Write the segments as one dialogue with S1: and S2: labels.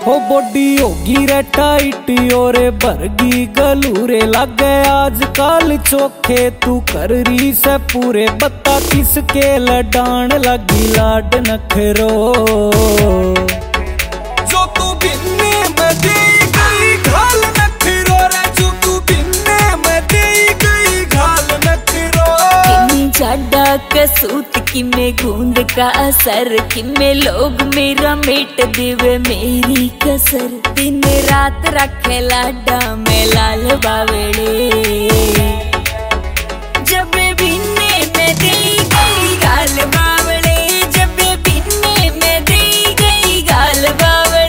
S1: हो बॉडी होगी रे टाइट और भरगी गलूरे लगे आजकल चोखे तू कर रही से पूरे बता किसके लडान लगी लाड नखरो
S2: जो तू बिन्ने में दे गई घाल नखरो रे जो तू बिन्ने में दे गई घाल नखरो
S3: किमे जाडा कसूत किमे गूंद का असर किमे लोग मेरा मेट देवे मेरी कसर दिन रात रखे लाडा में लाल बावड़े जब बिन्ने में दे गई गाल बावड़े जब बिन्ने में दे गई गाल बावड़े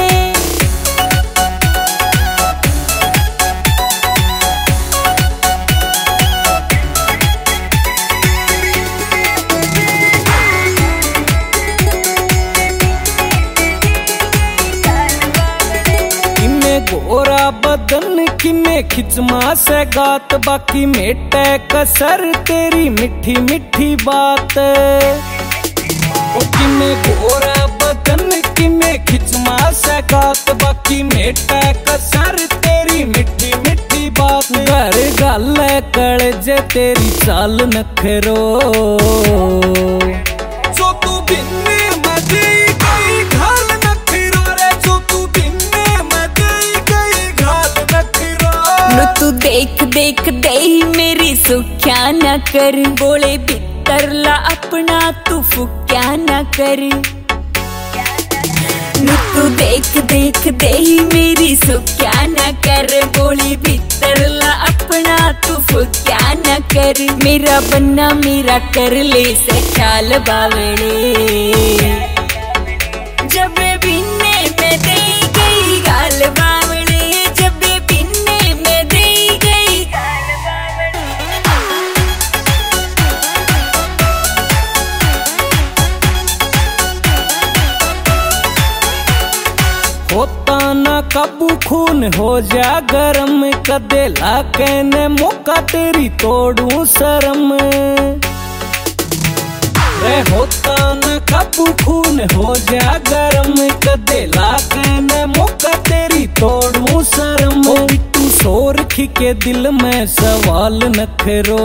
S1: गोरा बदन किमे खिचमा से गात बाकी मेटे कसर तेरी मिठी मिठी बात ओ किमे गोरा बदन किमे खिचमा से गात बाकी मेटे कसर तेरी मिठी मिठी बात घर गल कल जे तेरी चाल नखरो
S2: जो तू बिन्ने में दे गई घाल नखरो रे जो तू बिन्ने में दे गई घाल नखरो
S3: नु तू देख देख दे मेरी सुख्या न कर बोले भीतर ला अपना तू फुक्या न कर नु तू देख देख दे मेरी सुख्या न कर बोले भीतर ला अपना तू फुक्या न कर मेरा बन्ना मेरा कर ले से ख्याल बावड़े जब बिन्ने में दे गई गाल बावड़े जब बिन्ने में दे गई गाल
S1: होता ना काबू खून हो जा गरम कदे लाके ने मौका तेरी तोड़ू शर्म रे होता ना काबू खून हो जा गरम कदे लाके ने मौका तेरी तोड़ू शर्म तू शोर के दिल में सवाल नखरो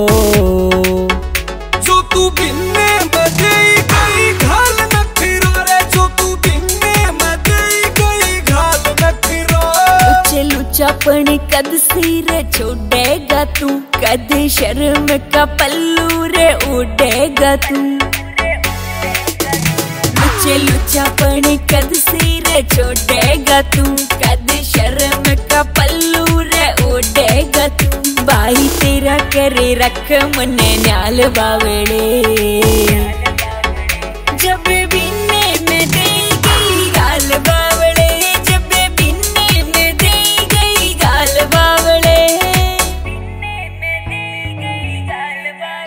S2: जो तू बिन्ने में दे गई घाल नखरो रे जो तू बिन्ने में दे गई घाल नखरो
S3: लुचे लुचापन कद सिर छोड़ेगा तू कद शर्म का पल्लू रे उड़ेगा तू लुचे लुचापन कद सिर छोड़ेगा तू कद शर्म का पल्लू रे उड़ेगा तू भाई तेरा करे रख मने न्याल बावड़े जब